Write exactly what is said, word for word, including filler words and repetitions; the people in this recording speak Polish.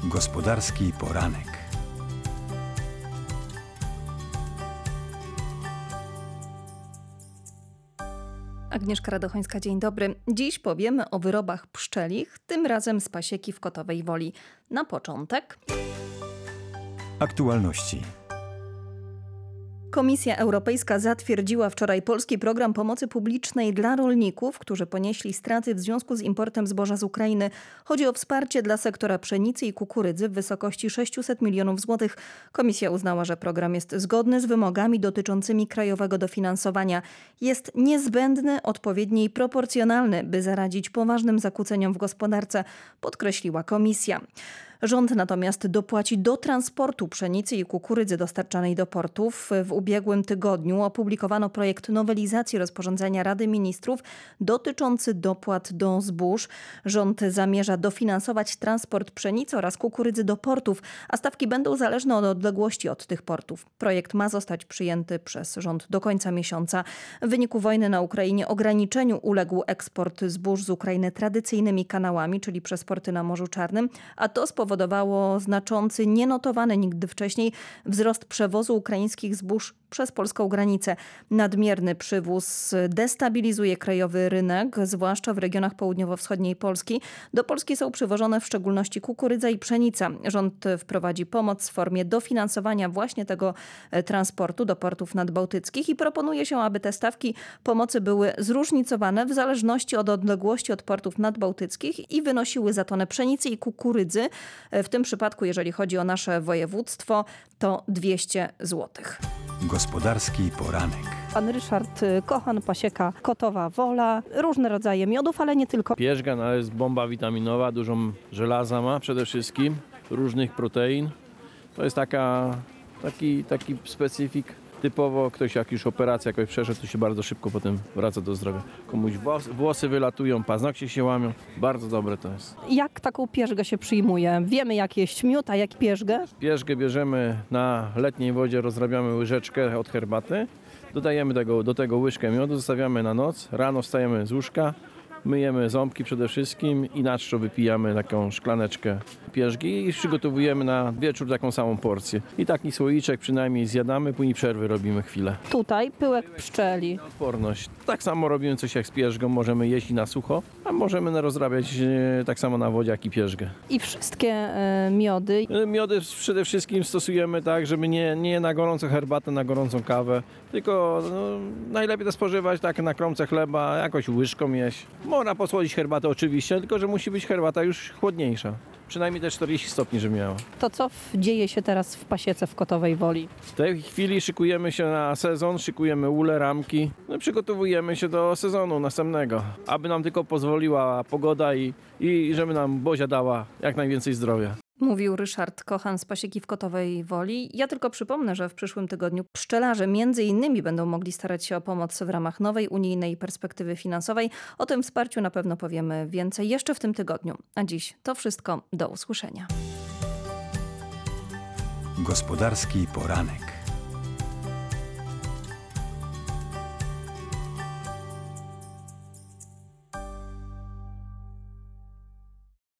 Gospodarski poranek. Agnieszka Radochońska, dzień dobry. Dziś powiemy o wyrobach pszczelich, tym razem z pasieki w Kotowej Woli. Na początek aktualności. Komisja Europejska zatwierdziła wczoraj polski program pomocy publicznej dla rolników, którzy ponieśli straty w związku z importem zboża z Ukrainy. Chodzi o wsparcie dla sektora pszenicy i kukurydzy w wysokości sześćset milionów złotych. Komisja uznała, że program jest zgodny z wymogami dotyczącymi krajowego dofinansowania. Jest niezbędny, odpowiedni i proporcjonalny, by zaradzić poważnym zakłóceniom w gospodarce, podkreśliła komisja. Rząd natomiast dopłaci do transportu pszenicy i kukurydzy dostarczanej do portów. W ubiegłym tygodniu opublikowano projekt nowelizacji rozporządzenia Rady Ministrów dotyczący dopłat do zbóż. Rząd zamierza dofinansować transport pszenicy oraz kukurydzy do portów, a stawki będą zależne od odległości od tych portów. Projekt ma zostać przyjęty przez rząd do końca miesiąca. W wyniku wojny na Ukrainie ograniczeniu uległ eksport zbóż z Ukrainy tradycyjnymi kanałami, czyli przez porty na Morzu Czarnym, a to spowodowało Spowodowało znaczący, nienotowany nigdy wcześniej wzrost przewozu ukraińskich zbóż przez polską granicę. Nadmierny przywóz destabilizuje krajowy rynek, zwłaszcza w regionach południowo-wschodniej Polski. Do Polski są przywożone w szczególności kukurydza i pszenica. Rząd wprowadzi pomoc w formie dofinansowania właśnie tego transportu do portów nadbałtyckich i proponuje się, aby te stawki pomocy były zróżnicowane w zależności od odległości od portów nadbałtyckich i wynosiły za tonę pszenicy i kukurydzy. W tym przypadku, jeżeli chodzi o nasze województwo, to dwieście złotych. Gospodarski poranek. Pan Ryszard Kochan, pasieka Kotowa Wola, różne rodzaje miodów, ale nie tylko. Pierzga, no, jest bomba witaminowa, dużo żelaza ma przede wszystkim, różnych protein. To jest taka, taki, taki specyfik. Typowo ktoś jak już operację jakoś przeszedł, to się bardzo szybko potem wraca do zdrowia. Komuś włosy wylatują, paznokcie się łamią. Bardzo dobre to jest. Jak taką pierzgę się przyjmuje? Wiemy jak jeść miód, a jak pierzgę? Pierzgę bierzemy na letniej wodzie, rozrabiamy łyżeczkę od herbaty. Dodajemy tego, do tego łyżkę miodu, zostawiamy na noc. Rano wstajemy z łóżka, myjemy ząbki przede wszystkim i na czczo wypijamy taką szklaneczkę pierzgi i przygotowujemy na wieczór taką samą porcję. I taki słoiczek przynajmniej zjadamy, później przerwy robimy chwilę. Tutaj pyłek pszczeli. Odporność. Tak samo robimy coś jak z pierzgą, możemy jeść i na sucho, a możemy rozrabiać e, tak samo na wodzie jak i pierzgę. I wszystkie e, miody. Miody przede wszystkim stosujemy tak, żeby nie, nie na gorącą herbatę, na gorącą kawę, tylko no, najlepiej to spożywać tak na kromce chleba, jakoś łyżką jeść. Można posłodzić herbatę oczywiście, tylko że musi być herbata już chłodniejsza. Przynajmniej te czterdzieści stopni, żeby miała. To co w, dzieje się teraz w pasiece w Kotowej Woli? W tej chwili szykujemy się na sezon, szykujemy ule, ramki. No i przygotowujemy się do sezonu następnego, aby nam tylko pozwoliła pogoda i, i żeby nam Bozia dała jak najwięcej zdrowia. Mówił Ryszard Kochan z pasieki w Kotowej Woli. Ja tylko przypomnę, że w przyszłym tygodniu pszczelarze między innymi będą mogli starać się o pomoc w ramach nowej unijnej perspektywy finansowej. O tym wsparciu na pewno powiemy więcej jeszcze w tym tygodniu. A dziś to wszystko. Do usłyszenia. Gospodarski poranek.